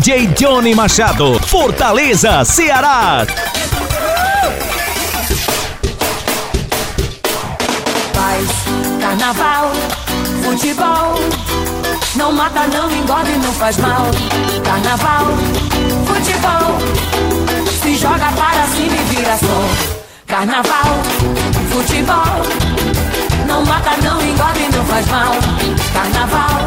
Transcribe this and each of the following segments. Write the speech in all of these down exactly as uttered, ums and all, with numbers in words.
J Johnny Machado, Fortaleza, Ceará. Paz, carnaval, futebol, não mata, não engorda e não faz mal. Carnaval, futebol, se joga para cima e vira som. Carnaval, futebol, não mata, não engorda e não faz mal. Carnaval,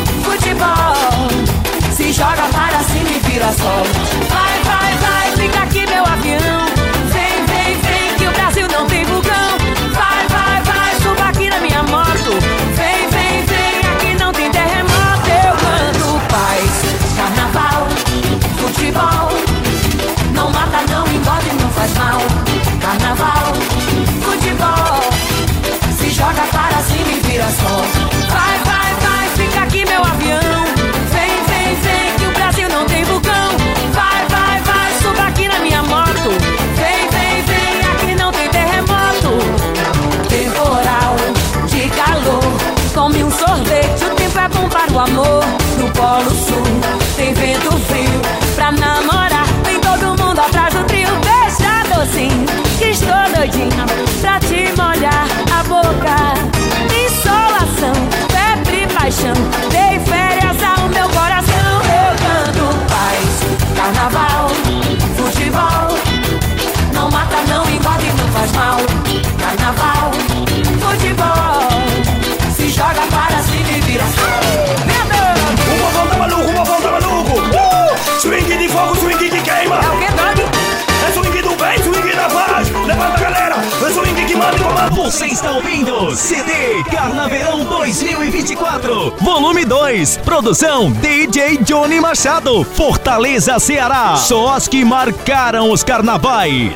futebol, se joga para cima e vira sol. Vai, vai, vai, fica aqui meu avião. Vem, vem, vem, que o Brasil não tem vulcão. Vai, vai, vai, suba aqui na minha moto. Vem, vem, vem, aqui não tem terremoto. Eu canto paz, carnaval, futebol, não mata, não engorda e não faz mal. Carnaval, futebol, se joga para cima e vira sol. Vai, vai, vai, fica aqui meu avião. Vem, vem, vem, que o Brasil não tem vulcão. Vai, vai, vai, suba aqui na minha moto. Vem, vem, vem, aqui não tem terremoto. Temporal de calor, tome um sorvete, o tempo é bom para o amor. No Polo Sul tem vento frio, pra namorar vem todo mundo atrás do trio. Deixa docinho, que estou doidinha pra te molhar a boca. Insolação, febre e paixão, dei férias ao meu coração. Eu canto paz, carnaval, futebol, não mata, não engorda e não faz mal. Carnaval, futebol, se joga para cima e vira sol. O povão tá maluco, o povão tá maluco. uh! Swing de fogo, swing que queima. É o que, dog? É swing do bem, swing da paz. Levanta a galera, é swing que manda e comanda. Você está ouvindo C D Carnaverão dois mil e vinte e quatro, volume dois, produção D J Johnny Machado, Fortaleza, Ceará. Só as que marcaram os carnavais.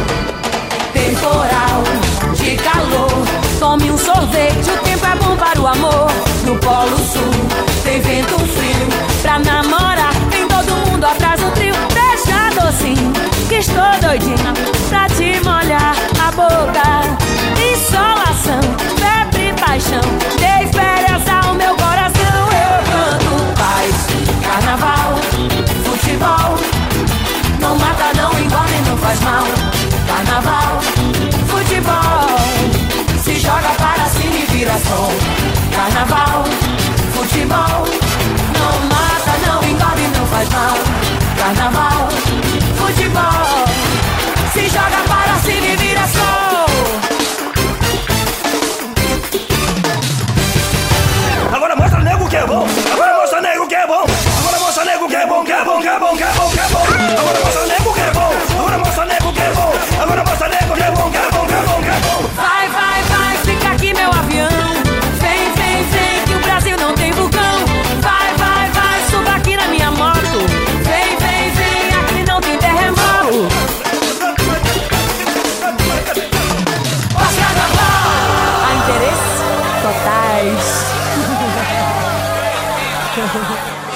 Temporal de calor, tome um sorvete, o tempo é bom para o amor. No Polo Sul tem vento frio, pra namorar vem todo mundo atrás do trio. Deixa docinho, que estou doidinha pra te molhar a boca. Insolação, febre e paixão, dei férias ao meu coração. Eu canto paz, carnaval, futebol, não mata, não engorda e não faz mal. Carnaval, futebol, se joga para cima e vira sol. Carnaval, futebol, não mata, não engorda e não faz mal. Carnaval, futebol, se joga para cima e vira sol. Agora mostra nego que é bom. Agora mostra nego que é bom. Agora mostra nego que é bom, que é bom, que é bom, que é bom, que é bom. Agora mostra nego que é bom. Agora mostra nego que é bom. Agora mostra nego que é bom, que é bom, que é bom, que é bom. Vai, vai, vai, fica aqui meu avião. Vem, vem, vem, que o Brasil não tem vulcão. Vai, vai, vai, suba aqui na minha moto. Vem, vem, vem, aqui não tem terremoto. Pós-carnaval, há interesses totais.